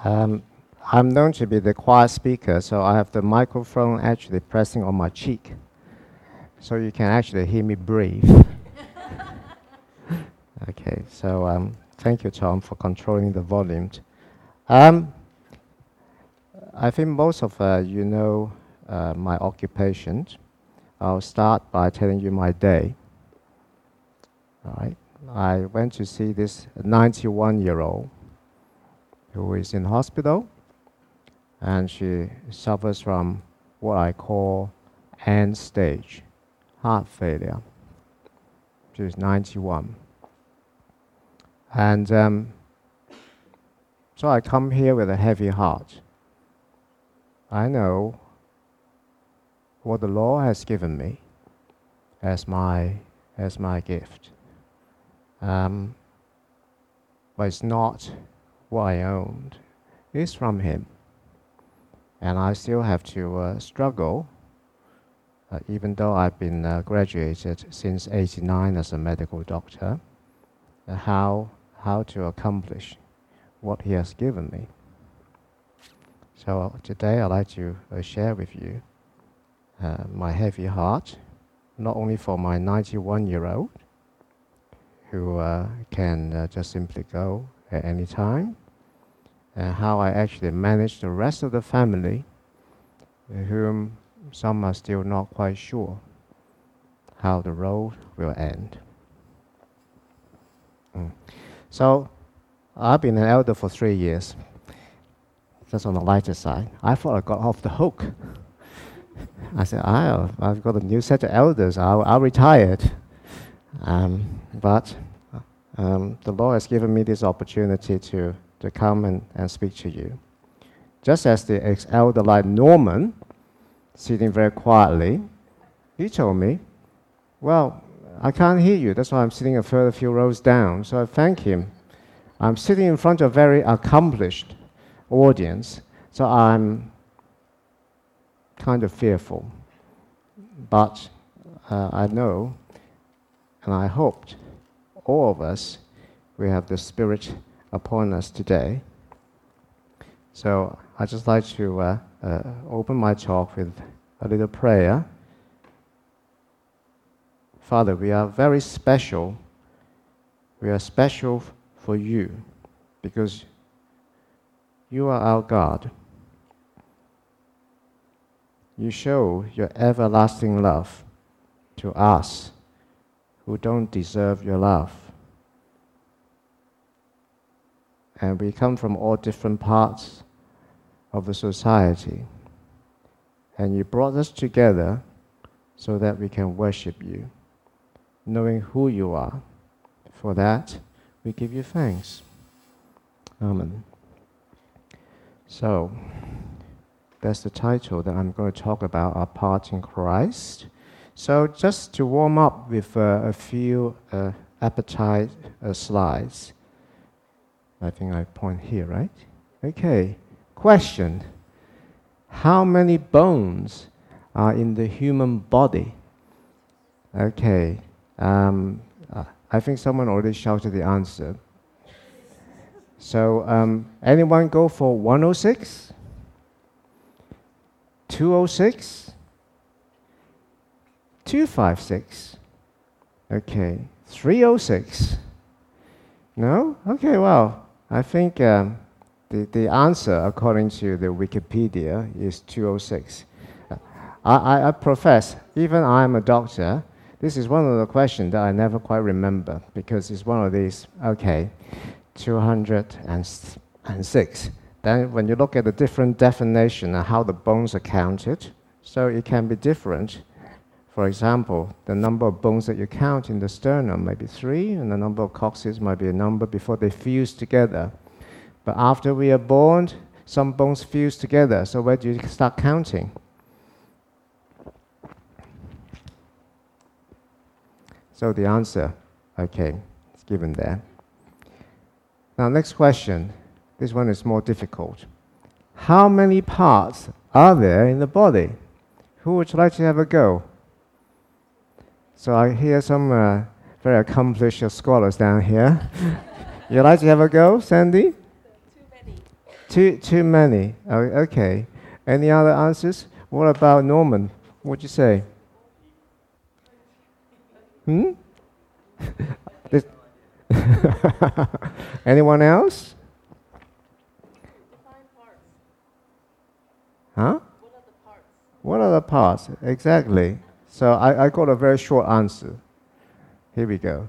Um, I'm known to be the quiet speaker, so I have the microphone actually pressing on my cheek, so you can actually hear me breathe. Okay, so thank you, Tom, for controlling the volume. Um, I think most of you know my occupation. I'll start by telling you my day. All right. I went to see this 91-year-old who is in hospital, and she suffers from what I call end stage heart failure. She's 91. And so I come here with a heavy heart. I know what the Lord has given me as my gift. But it's not what I owned. It's from Him. And I still have to struggle, even though I've been graduated since '89 as a medical doctor, how to accomplish what He has given me. So today I'd like to share with you my heavy heart, not only for my 91-year-old, who can just simply go at any time, and how I actually manage the rest of the family, whom some are still not quite sure how the road will end. So I've been an elder for 3 years. Just on the lighter side. I thought I got off the hook. I said, I've got a new set of elders. I'll retire. But the Lord has given me this opportunity to come and speak to you. Just as the ex-elder like Norman, sitting very quietly, he told me, well, I can't hear you. That's why I'm sitting a further few rows down. So I thank him. I'm sitting in front of a very accomplished audience, so I'm kind of fearful. But I know, and I hoped, all of us, we have the Spirit upon us today. So I'd just like to open my talk with a little prayer. Father, we are very special. We are special for you because you are our God. You show your everlasting love to us who don't deserve your love. And we come from all different parts of the society. And you brought us together so that we can worship you, knowing who you are. For that, we give you thanks. Amen. So, that's the title that I'm going to talk about, Our Part in Christ. So, just to warm up with a few appetite slides. I think I point here, right? Okay. Question. How many bones are in the human body? Okay. I think someone already shouted the answer. So, anyone go for 106? 206? 256? Okay. 306? No? Okay, well, I think the answer, according to the Wikipedia, is 206. I profess, even I'm a doctor, this is one of the questions that I never quite remember because it's one of these, okay, 206. Then when you look at the different definition of how the bones are counted, so it can be different. For example, the number of bones that you count in the sternum might be 3, and the number of coccyx might be a number before they fuse together. But after we are born, some bones fuse together, so where do you start counting? So the answer, okay, it's given there. Now, next question. This one is more difficult. How many parts are there in the body? Who would like to have a go? So I hear some very accomplished scholars down here. You like to have a go, Sandy? Too many. Oh, okay. Any other answers? What about Norman? What'd you say? Hmm? This- Anyone else? Huh? What are the parts? Exactly. So I got a very short answer. Here we go.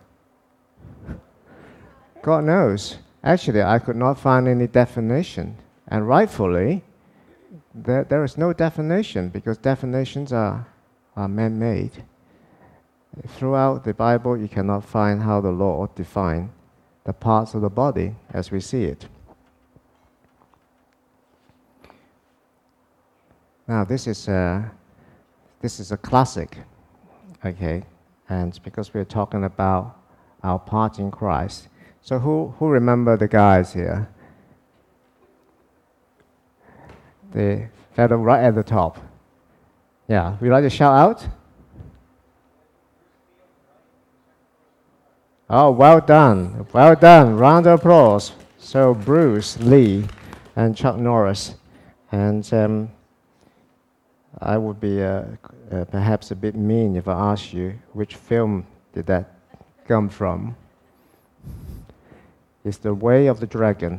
God knows. Actually, I could not find any definition. And rightfully, there is no definition because definitions are man-made. Throughout the Bible, you cannot find how the Lord defined the parts of the body as we see it. Now, this is a classic, okay? And because we're talking about our part in Christ. So who remember the guys here? The fellow right at the top. Yeah, would you like to shout out? Oh, well done. Well done. Round of applause. So Bruce Lee and Chuck Norris. And I would be perhaps a bit mean if I asked you which film did that come from. It's The Way of the Dragon,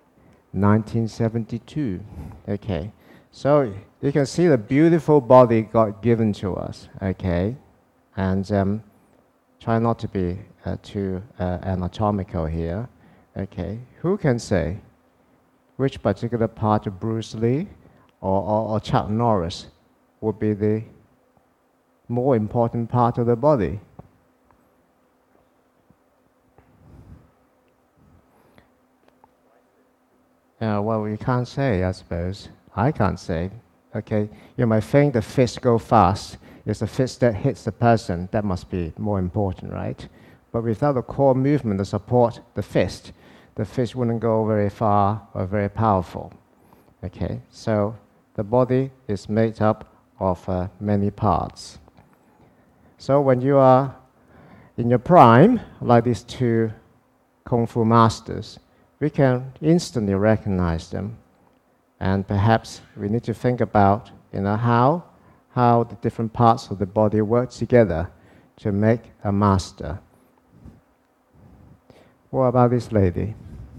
1972. Okay, so you can see the beautiful body God given to us. Okay, and try not to be too anatomical here. Okay, who can say which particular part of Bruce Lee or Chuck Norris would be the more important part of the body? Well, you can't say, I suppose. I can't say. Okay, you might think the fist go fast. It's the fist that hits the person. That must be more important, right? But without the core movement to support the fist wouldn't go very far or very powerful. Okay, so the body is made up of many parts. So when you are in your prime, like these two Kung Fu masters, we can instantly recognize them. And perhaps we need to think about how the different parts of the body work together to make a master. What about this lady?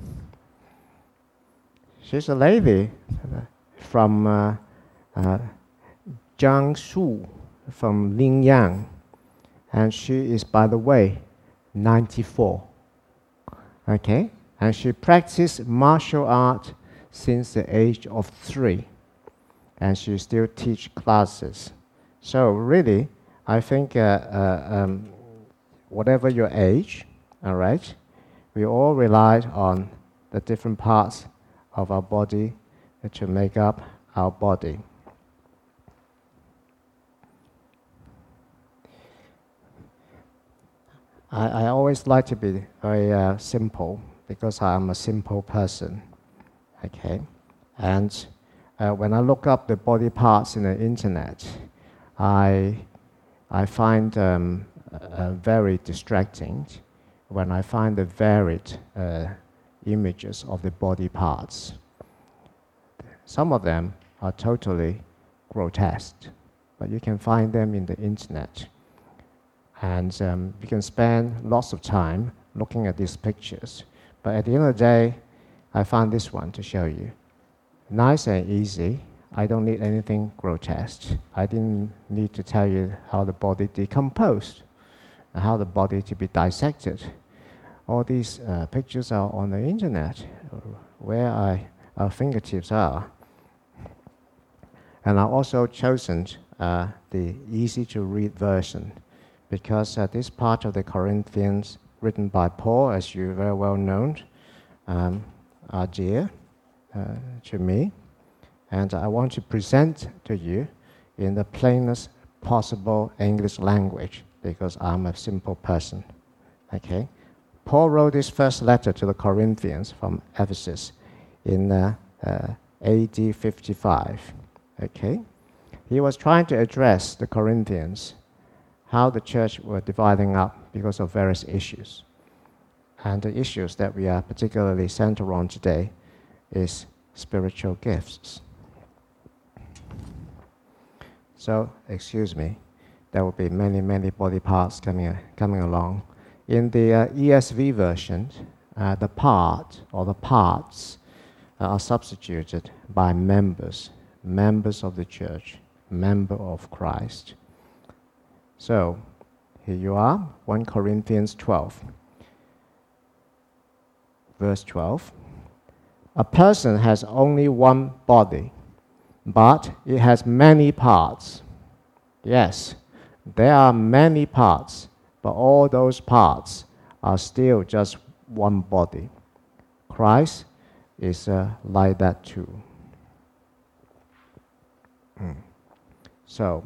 She's a lady from Jiangsu, from Lingyang. And she is, by the way, 94. Okay? And she practiced martial art since the age of 3. And she still teach classes. So really, I think whatever your age, all right, we all rely on the different parts of our body to make up our body. I always like to be very simple because I'm a simple person, okay? And when I look up the body parts in the internet, I find very distracting when I find the varied images of the body parts. Some of them are totally grotesque, but you can find them in the internet. And you can spend lots of time looking at these pictures. But at the end of the day, I found this one to show you. Nice and easy. I don't need anything grotesque. I didn't need to tell you how the body decomposed, how the body to be dissected. All these pictures are on the internet, where our fingertips are. And I've also chosen the easy-to-read version, because this part of the Corinthians, written by Paul, as you very well know, are dear to me. And I want to present to you in the plainest possible English language, because I'm a simple person. Okay? Paul wrote this first letter to the Corinthians from Ephesus in AD 55. Okay? He was trying to address the Corinthians, how the church were dividing up because of various issues. And the issues that we are particularly centered on today is spiritual gifts. So, excuse me, there will be many, many body parts coming along. In the ESV version, the part or the parts are substituted by members of the church, member of Christ. So, here you are, 1 Corinthians 12, verse 12. A person has only one body, but it has many parts. Yes, there are many parts, but all those parts are still just one body. Christ is like that too. So,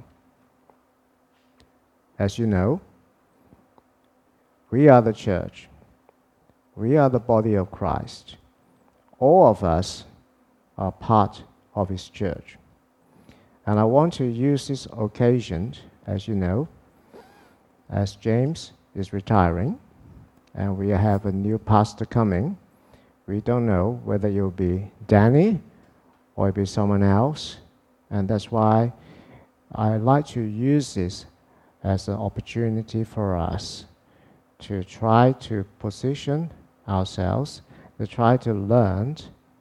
as you know, we are the church. We are the body of Christ. All of us are part of His church. And I want to use this occasion, as you know, as James is retiring, and we have a new pastor coming. We don't know whether it will be Danny or it will be someone else. And that's why I like to use this as an opportunity for us to try to position ourselves, to try to learn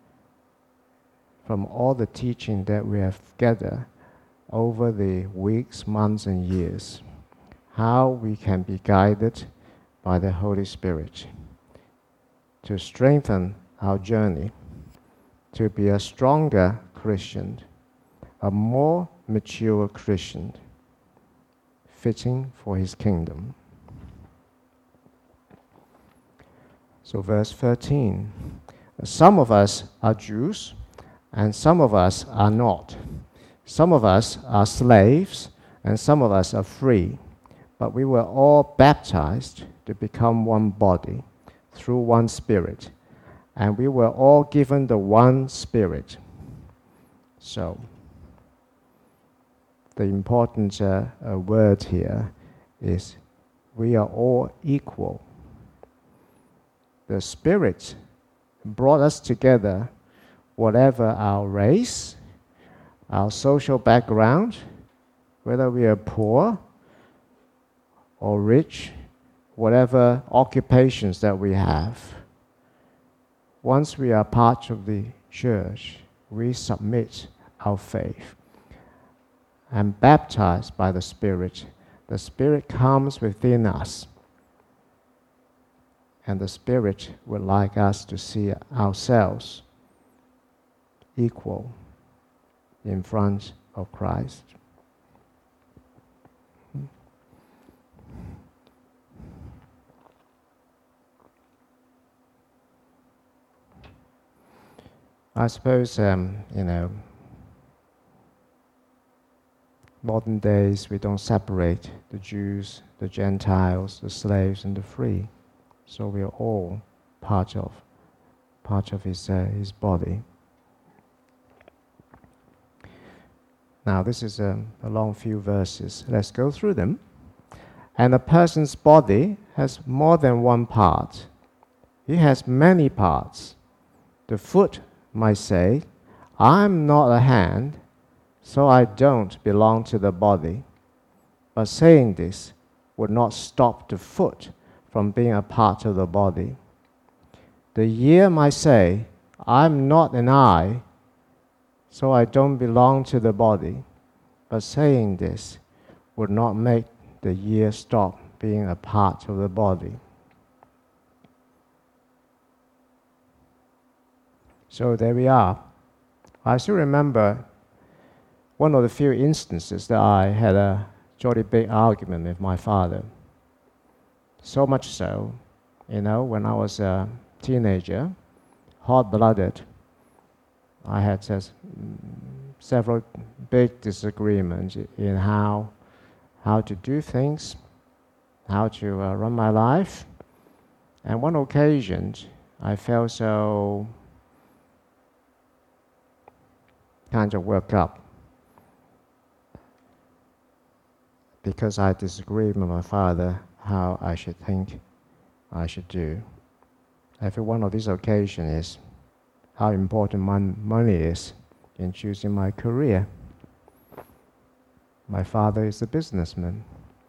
from all the teaching that we have gathered over the weeks, months, and years, how we can be guided by the Holy Spirit to strengthen our journey, to be a stronger Christian, a more mature Christian, fitting for His kingdom. So verse 13, some of us are Jews and some of us are not. Some of us are slaves and some of us are free, but we were all baptized to become one body through one Spirit, and we were all given the one Spirit. So, the important word here is we are all equal. The Spirit brought us together, whatever our race, our social background, whether we are poor or rich, whatever occupations that we have. Once we are part of the church, we submit our faith and baptized by the Spirit. The Spirit comes within us, and the Spirit would like us to see ourselves equal in front of Christ. I suppose, modern days we don't separate the Jews, the Gentiles, the slaves, and the free. So we are all part of His body. Now this is a long few verses. Let's go through them. And a person's body has more than one part. He has many parts. The foot might say, I'm not a hand, so I don't belong to the body. But saying this would not stop the foot from being a part of the body. The ear might say, I'm not an eye, so I don't belong to the body. But saying this would not make the ear stop being a part of the body. So there we are. I still remember one of the few instances that I had a jolly big argument with my father. So much so, when I was a teenager, hot-blooded, I had several big disagreements in how to do things, how to run my life. And one occasion, I felt so kind of worked up because I disagreed with my father how I should think, I should do. Every one of these occasions is how important money is in choosing my career. My father is a businessman.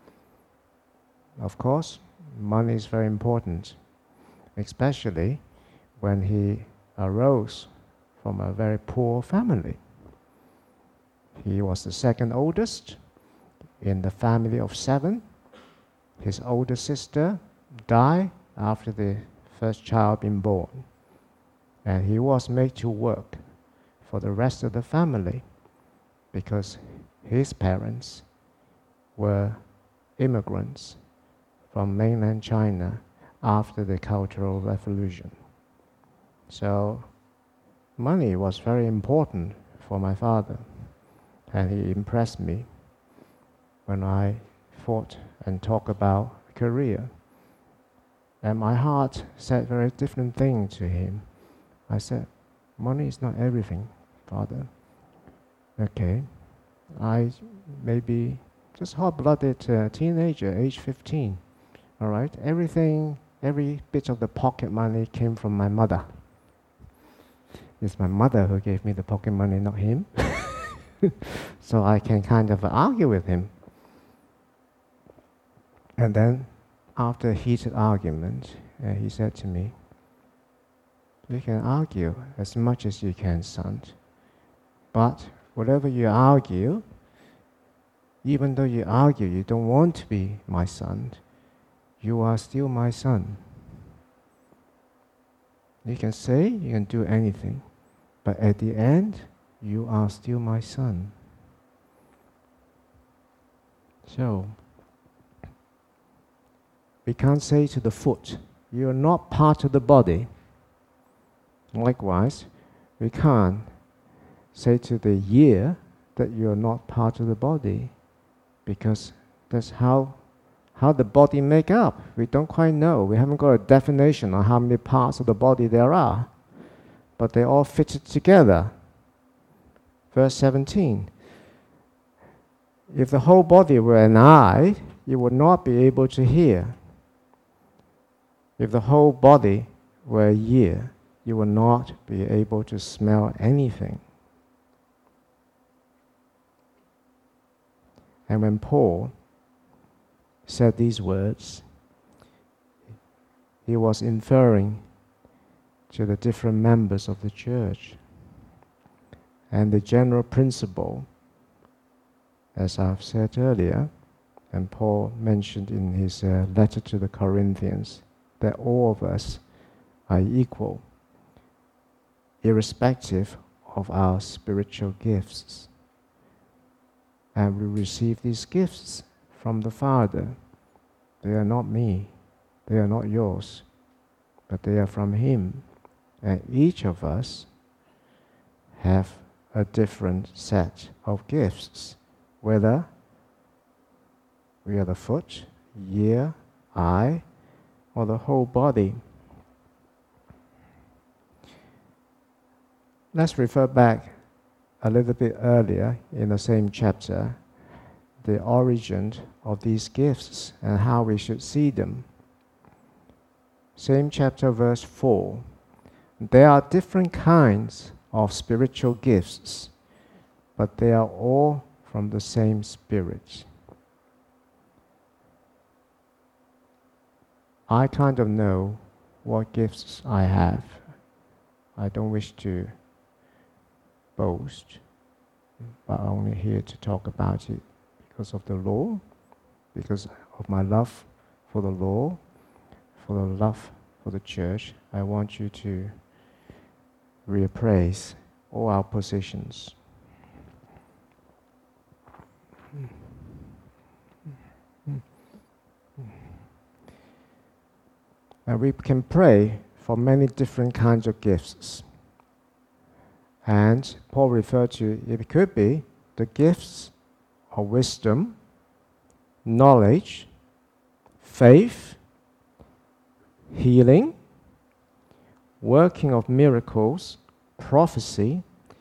Of course, money is very important, especially when he arose from a very poor family. He was the second oldest in the family of 7. His older sister died after the first child being born, and he was made to work for the rest of the family because his parents were immigrants from mainland China after the Cultural Revolution. So money was very important for my father, and he impressed me when I thought and talked about career. And my heart said very different thing to him. I said, money is not everything, Father. Okay, I may be just hot-blooded teenager, age 15. All right, every bit of the pocket money came from my mother. It's my mother who gave me the pocket money, not him. So I can kind of argue with him. And then, after a heated argument, he said to me, "You can argue as much as you can, son. But whatever you argue, even though you argue you don't want to be my son, you are still my son. You can say, you can do anything, but at the end, you are still my son." So, we can't say to the foot, "You are not part of the body." Likewise, we can't say to the ear that you are not part of the body, because that's how the body make up. We don't quite know. We haven't got a definition on how many parts of the body there are, but they all fitted together. Verse 17. If the whole body were an eye, you would not be able to hear. If the whole body were a ear, you would not be able to smell anything. And when Paul said these words, he was inferring to the different members of the church. And the general principle, as I've said earlier, and Paul mentioned in his letter to the Corinthians, that all of us are equal, irrespective of our spiritual gifts. And we receive these gifts from the Father. They are not me, they are not yours, but they are from Him. And each of us have a different set of gifts, whether we are the foot, ear, eye, or the whole body. Let's refer back a little bit earlier in the same chapter, the origin of these gifts and how we should see them. Same chapter, verse 4. There are different kinds of spiritual gifts, but they are all from the same Spirit. I kind of know what gifts I have. I don't wish to boast, but I'm only here to talk about it because of the law, because of my love for the law, for the love for the church. I want you to reappraise all our positions. And we can pray for many different kinds of gifts. And Paul referred to, it could be the gifts of wisdom, knowledge, faith, healing, working of miracles, prophecy,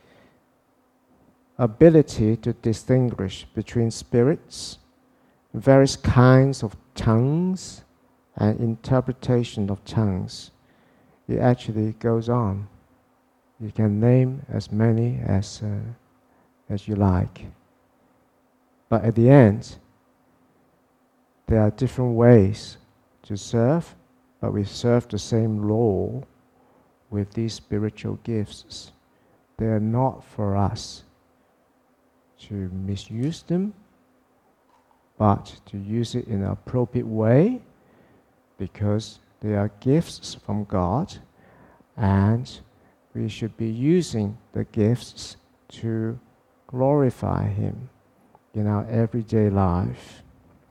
ability to distinguish between spirits, various kinds of tongues, and interpretation of tongues. It actually goes on. You can name as many as you like. But at the end, there are different ways to serve, but we serve the same Lord with these spiritual gifts. They are not for us to misuse them, but to use it in an appropriate way, because they are gifts from God, and we should be using the gifts to glorify Him in our everyday life.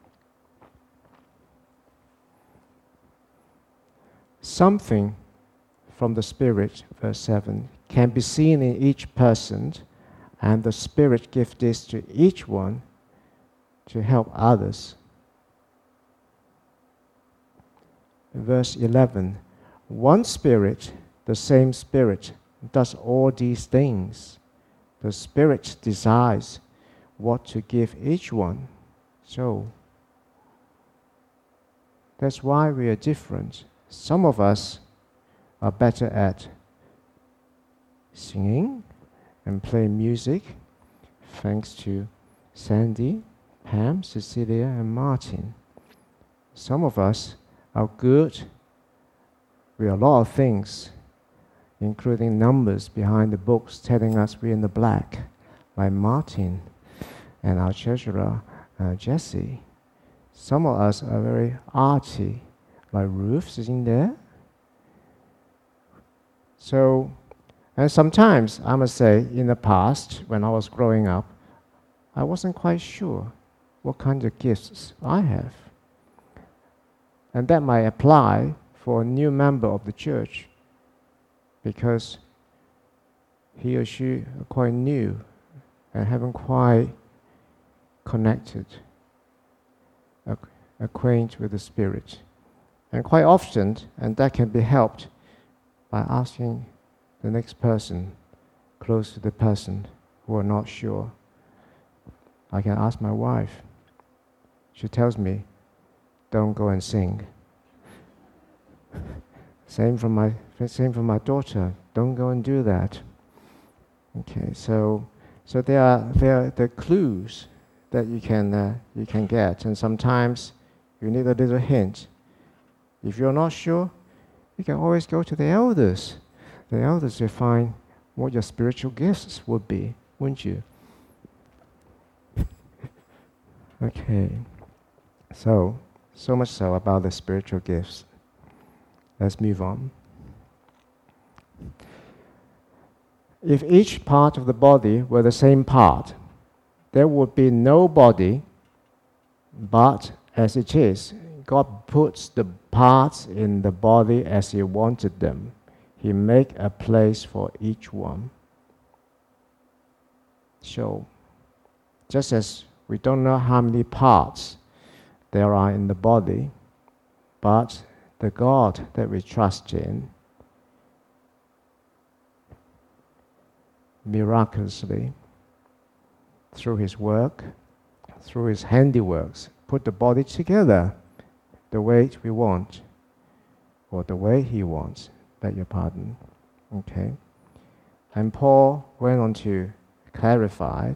Something from the Spirit, verse 7, can be seen in each person, and the Spirit gives this to each one to help others. Verse 11, one Spirit, the same Spirit, does all these things. The Spirit decides what to give each one. So, that's why we are different. Some of us are better at singing and playing music, thanks to Sandy, Pam, Cecilia, and Martin. Some of us are good with a lot of things, including numbers behind the books telling us we're in the black, like Martin and our treasurer, Jesse. Some of us are very arty, like Ruth sitting there. So, and sometimes, I must say, in the past, when I was growing up, I wasn't quite sure what kind of gifts I have. And that might apply for a new member of the church, because he or she are quite new and haven't quite connected, acquainted with the Spirit. And quite often, and that can be helped by asking the next person, close to the person who are not sure. I can ask my wife. She tells me, don't go and sing. Same from my daughter, don't go and do that. Okay, so there are the clues that you can get, and sometimes you need a little hint. If you're not sure, you can always go to the elders. The elders will find what your spiritual gifts would be, wouldn't you? Okay, so much so about the spiritual gifts. Let's move on. If each part of the body were the same part, there would be no body, but as it is, God puts the parts in the body as He wanted them. He make a place for each one. So, just as we don't know how many parts there are in the body, but the God that we trust in miraculously, through His work, through His handiworks, put the body together the way we want, or the way He wants, beg your pardon. Okay? And Paul went on to clarify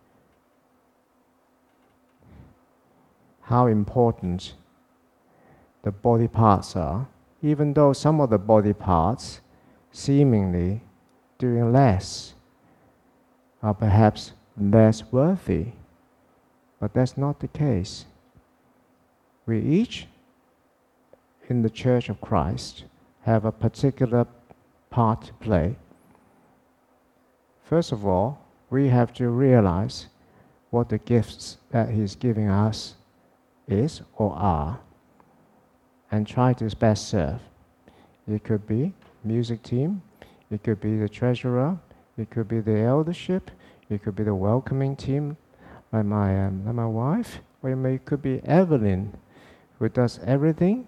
how important the body parts are, even though some of the body parts seemingly doing less are perhaps less worthy, but that's not the case. We each in the Church of Christ have a particular part to play. First of all, we have to realize what the gifts that He's giving us is or are, and try to best serve. It could be music team, it could be the treasurer, it could be the eldership, it could be the welcoming team, like my wife, or it could be Evelyn, who does everything.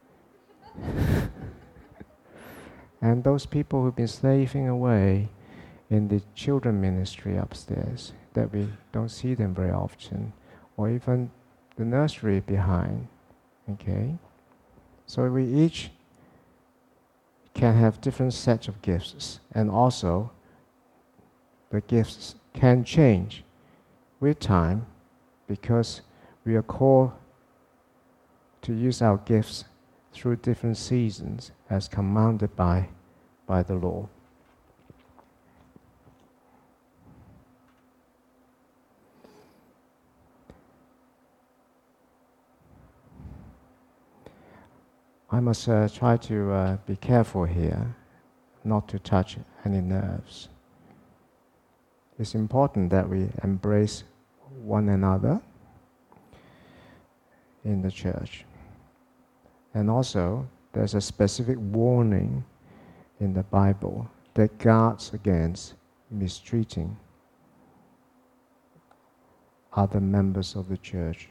And those people who've been slaving away in the children ministry upstairs, that we don't see them very often, or even the nursery behind. Okay? So we each can have different sets of gifts, and also the gifts can change with time because we are called to use our gifts through different seasons as commanded by the law. I must try to be careful here, not to touch any nerves. It's important that we embrace one another in the church. And also, there's a specific warning in the Bible that guards against mistreating other members of the church,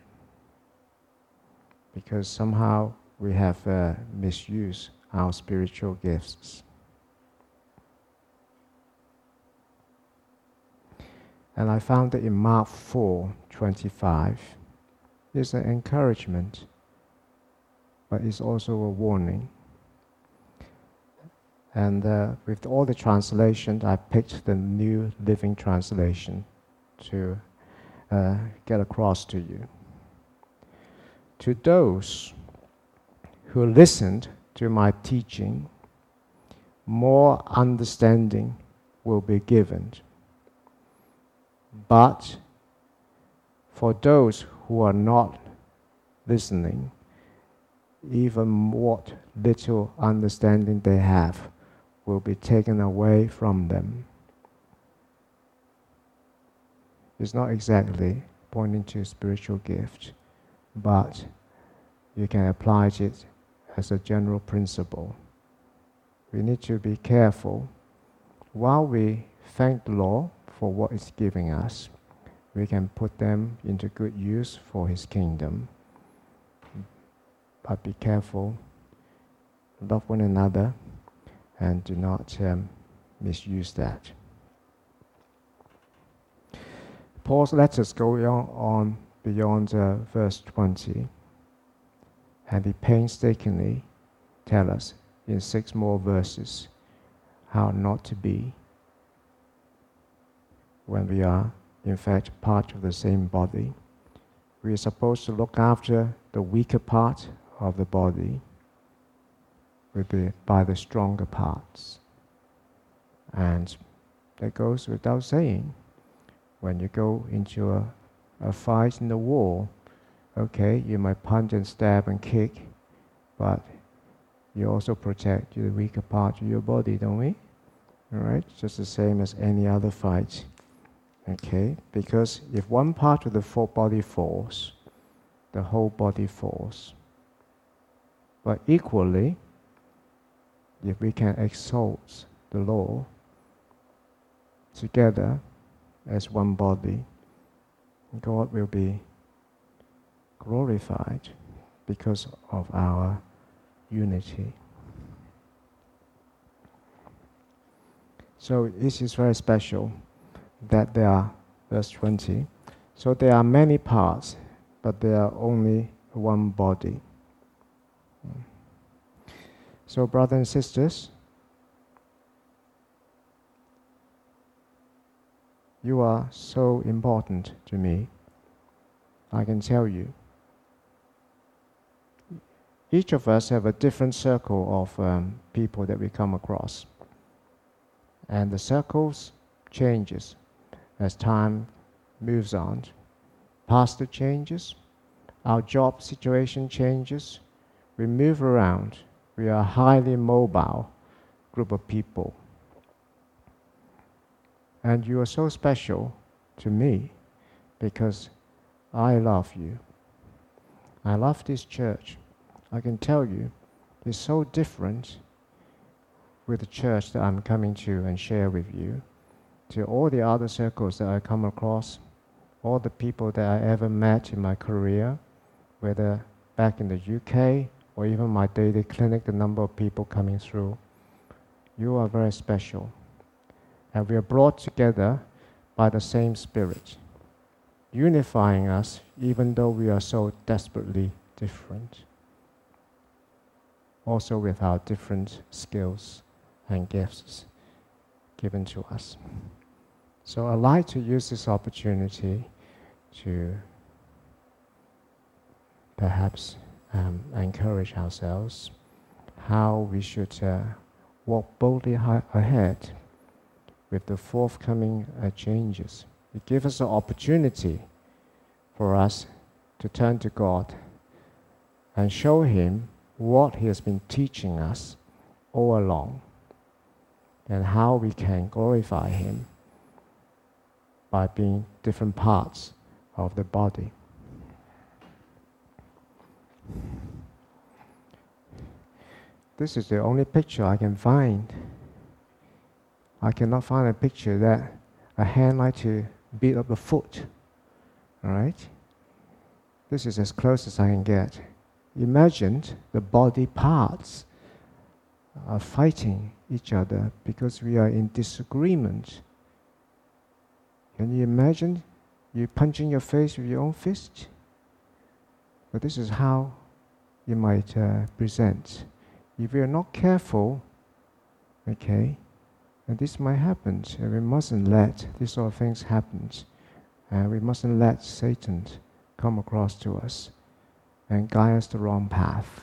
because somehow we have misused our spiritual gifts. And I found that in Mark 4:25, it's an encouragement, but it's also a warning. And with all the translations, I picked the New Living Translation to get across to you. To those who listened to my teaching, more understanding will be given. But for those who are not listening, even what little understanding they have will be taken away from them. It's not exactly pointing to spiritual gift, but you can apply it as a general principle. We need to be careful. While we thank the Lord for what He's giving us, we can put them into good use for His kingdom. But be careful, love one another, and do not misuse that. Paul's letters go on beyond verse 20, and he painstakingly tells us in 6 more verses how not to be when we are, in fact, part of the same body. We are supposed to look after the weaker part of the body by the stronger parts. And that goes without saying. When you go into a fight in the war, okay, you might punch and stab and kick, but you also protect the weaker part of your body, don't we? All right, just the same as any other fight. Okay, because if one part of the body falls, the whole body falls. But equally, if we can exalt the Lord together as one body, God will be glorified because of our unity. So this is very special that there are, verse 20, so there are many parts, but there are only one body. So brothers and sisters, you are so important to me. I can tell you. Each of us have a different circle of people that we come across. And the circles changes as time moves on. Pastor changes, our job situation changes, we move around. We are a highly mobile group of people. And you are so special to me because I love you. I love this church. I can tell you, it's so different with the church that I'm coming to and share with you, to all the other circles that I come across, all the people that I ever met in my career, whether back in the UK or even my daily clinic, the number of people coming through. You are very special. And we are brought together by the same Spirit, unifying us even though we are so desperately different. also with our different skills and gifts given to us. So I'd like to use this opportunity to perhaps encourage ourselves how we should walk boldly ahead with the forthcoming changes. It gives us an opportunity for us to turn to God and show Him what He has been teaching us all along, and how we can glorify Him by being different parts of the body. This is the only picture I can find. I cannot find a picture that a hand like to beat up a foot. All right? This is as close as I can get. Imagine the body parts are fighting each other because we are in disagreement. Can you imagine you punching your face with your own fist? But this is how you might present. If we are not careful, okay, and this might happen, and we mustn't let these sort of things happen. We mustn't let Satan come across to us and guide us the wrong path.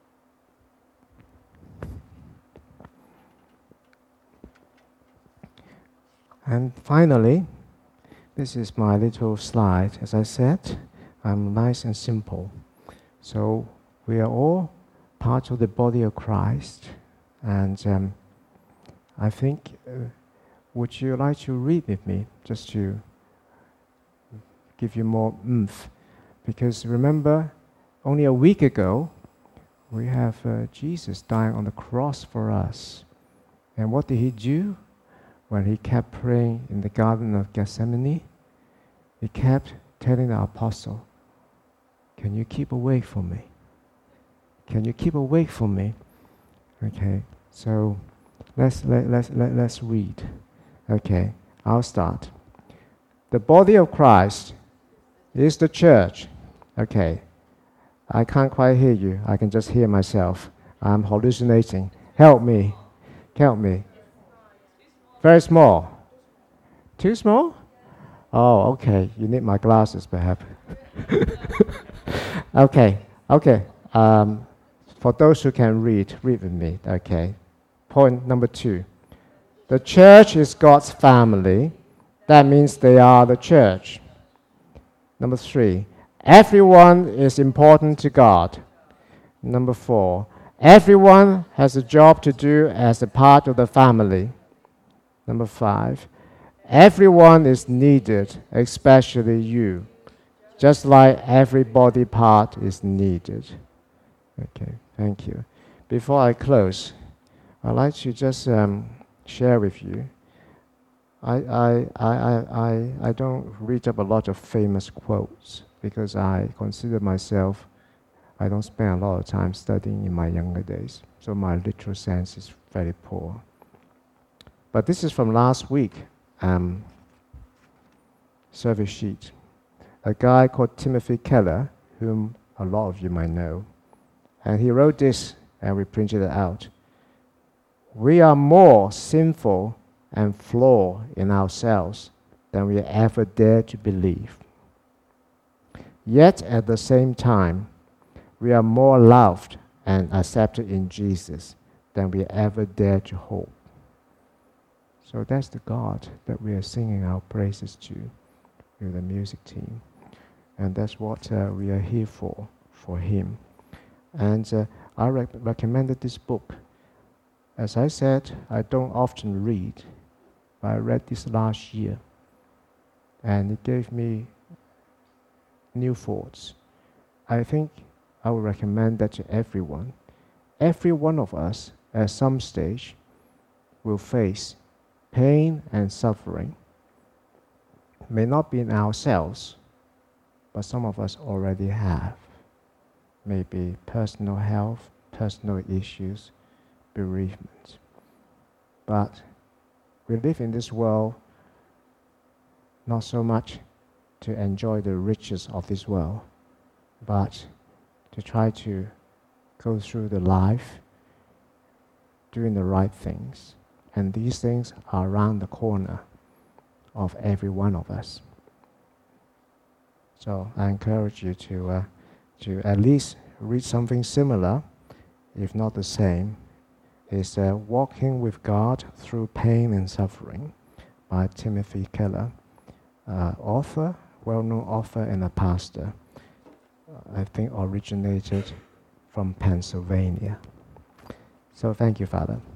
And finally, this is my little slide. As I said, I'm nice and simple. So we are all part of the body of Christ. And I think, would you like to read with me, just to give you more oomph? Because remember, only a week ago, we have Jesus dying on the cross for us. And what did He do when He kept praying in the Garden of Gethsemane? He kept telling the apostle, can you keep awake for me? Can you keep awake for me? Okay, so let's read. Okay, I'll start. The body of Christ is the church. Okay, I can't quite hear you. I can just hear myself. I'm hallucinating. Help me. Help me. Very small. Too small? Oh, okay. You need my glasses, perhaps. Okay. For those who can read with me. Okay. Point number 2. The church is God's family. That means they are the church. Number 3. Everyone is important to God. Number 4. Everyone has a job to do as a part of the family. Number 5. Everyone is needed, especially you, just like every body part is needed. Okay, thank you. Before I close, I'd like to just share with you. I don't read up a lot of famous quotes because I consider myself, I don't spend a lot of time studying in my younger days, so my literal sense is very poor. But this is from last week. Service sheet. A guy called Timothy Keller, whom a lot of you might know, and he wrote this, and we printed it out. We are more sinful and flawed in ourselves than we ever dare to believe. Yet at the same time, we are more loved and accepted in Jesus than we ever dare to hope. So that's the God that we are singing our praises to with the music team. And that's what we are here for Him. And I recommended this book. As I said, I don't often read, but I read this last year. And it gave me new thoughts. I think I would recommend that to everyone. Every one of us, at some stage, will face pain and suffering. May not be in ourselves, but some of us already have. Maybe personal health, personal issues, bereavement. But we live in this world not so much to enjoy the riches of this world, but to try to go through the life doing the right things. And these things are around the corner of every one of us. So I encourage you to at least read something similar, if not the same. Is Walking with God Through Pain and Suffering by Timothy Keller, author, well-known author and a pastor. I think originated from Pennsylvania. So thank you, Father.